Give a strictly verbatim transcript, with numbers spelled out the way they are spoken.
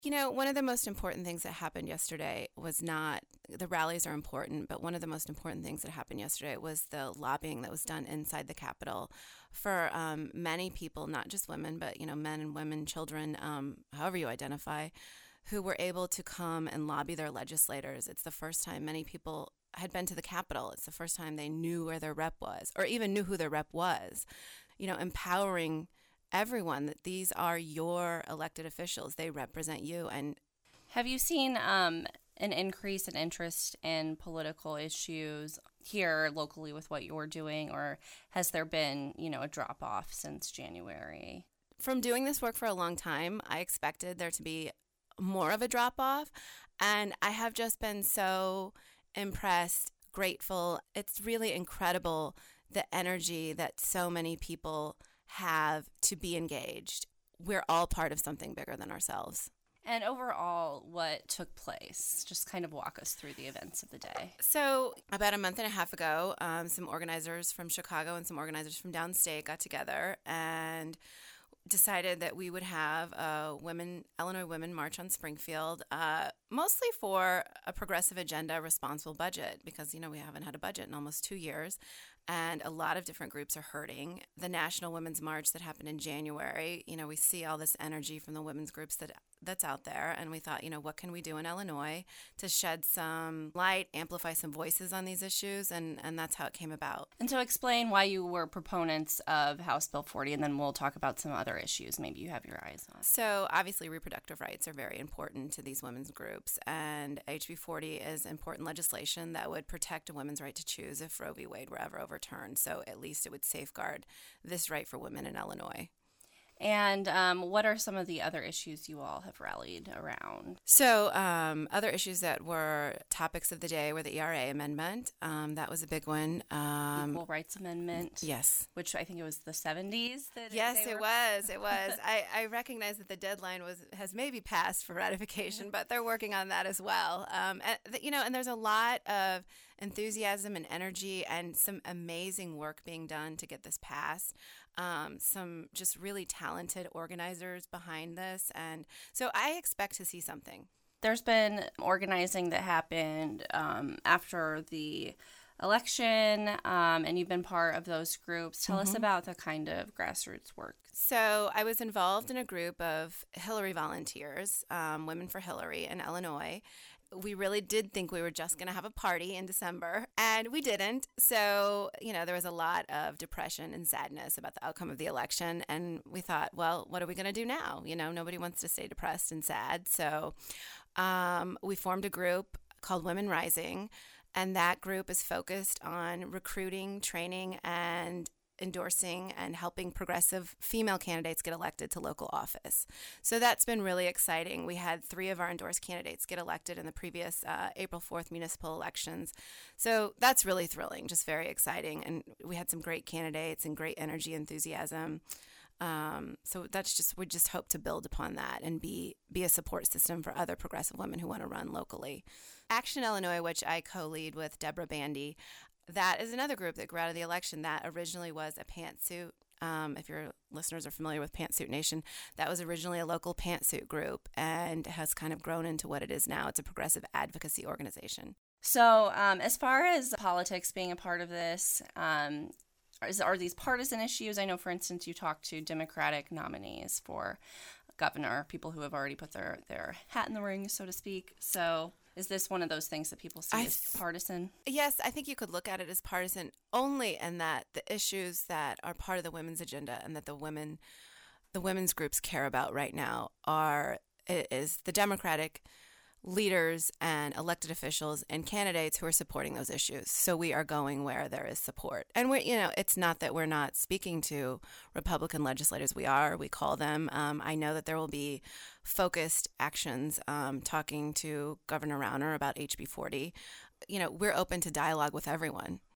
You know, one of the most important things that happened yesterday was not the rallies are important, but one of the most important things that happened yesterday was the lobbying that was done inside the Capitol for um, many people, not just women, but, you know, men and women, children, um, however you identify, who were able to come and lobby their legislators. It's the first time many people had been to the Capitol. It's the first time they knew where their rep was or even knew who their rep was, you know, empowering everyone that these are your elected officials. They represent you. And have you seen um, an increase in interest in political issues here locally with what you're doing, or has there been, you know, a drop off since January? From doing this work for a long time, I expected there to be more of a drop off, and I have just been so impressed, grateful. It's really incredible the energy that so many people have to be engaged. We're all part of something bigger than ourselves. And overall, what took place? Just kind of walk us through the events of the day. So about a month and a half ago, um, some organizers from Chicago and some organizers from downstate got together and decided that we would have a women, Illinois Women March on Springfield, uh, mostly for a progressive agenda, responsible budget, because, you know, we haven't had a budget in almost two years. And a lot of different groups are hurting. The National Women's March that happened in January, you know, we see all this energy from the women's groups that that's out there. And we thought, you know, what can we do in Illinois to shed some light, amplify some voices on these issues? And, and that's how it came about. And so explain why you were proponents of House Bill forty, and then we'll talk about some other issues maybe you have your eyes on. So obviously reproductive rights are very important to these women's groups. And H B forty is important legislation that would protect a woman's right to choose if Roe v. Wade were ever overturned. So at least it would safeguard this right for women in Illinois. And um, what are some of the other issues you all have rallied around? So um, other issues that were topics of the day were the E R A amendment. Um, that was a big one. Um, Equal Rights Amendment. Yes. Which I think it was the seventies. That yes, they it were... was. It was. I, I recognize that the deadline was has maybe passed for ratification, but they're working on that as well. Um, and, you know, and there's a lot of enthusiasm and energy and some amazing work being done to get this passed. Um, some just really talented organizers behind this. And so I expect to see something. There's been organizing that happened um, after the election, um, and you've been part of those groups. Tell mm-hmm. us about the kind of grassroots work. So I was involved in a group of Hillary volunteers, um, Women for Hillary in Illinois. We really did think we were just going to have a party in December, and we didn't. So, you know, there was a lot of depression and sadness about the outcome of the election. And we thought, well, what are we going to do now? You know, nobody wants to stay depressed and sad. So um, we formed a group called Women Rising, and that group is focused on recruiting, training, and endorsing and helping progressive female candidates get elected to local office. So that's been really exciting. We had three of our endorsed candidates get elected in the previous uh, April fourth municipal elections. So that's really thrilling, just very exciting. And we had some great candidates and great energy, enthusiasm. Um, so that's just, we just hope to build upon that and be, be a support system for other progressive women who want to run locally. Action Illinois, which I co-lead with Deborah Bandy, that is another group that grew out of the election. That originally was a pantsuit. Um, if your listeners are familiar with Pantsuit Nation, that was originally a local pantsuit group and has kind of grown into what it is now. It's a progressive advocacy organization. So um, as far as politics being a part of this, um, is, are these partisan issues? I know, for instance, you talked to Democratic nominees for governor, people who have already put their, their hat in the ring, so to speak. So is this one of those things that people see I as partisan? Yes, I think you could look at it as partisan only in that the issues that are part of the women's agenda and that the women, the women's groups care about right now are is the Democratic leaders and elected officials and candidates who are supporting those issues. So we are going where there is support. And we're, you know, it's not that we're not speaking to Republican legislators. We are, we call them. Um, I know that there will be focused actions um, talking to Governor Rauner about H B forty. You know, we're open to dialogue with everyone.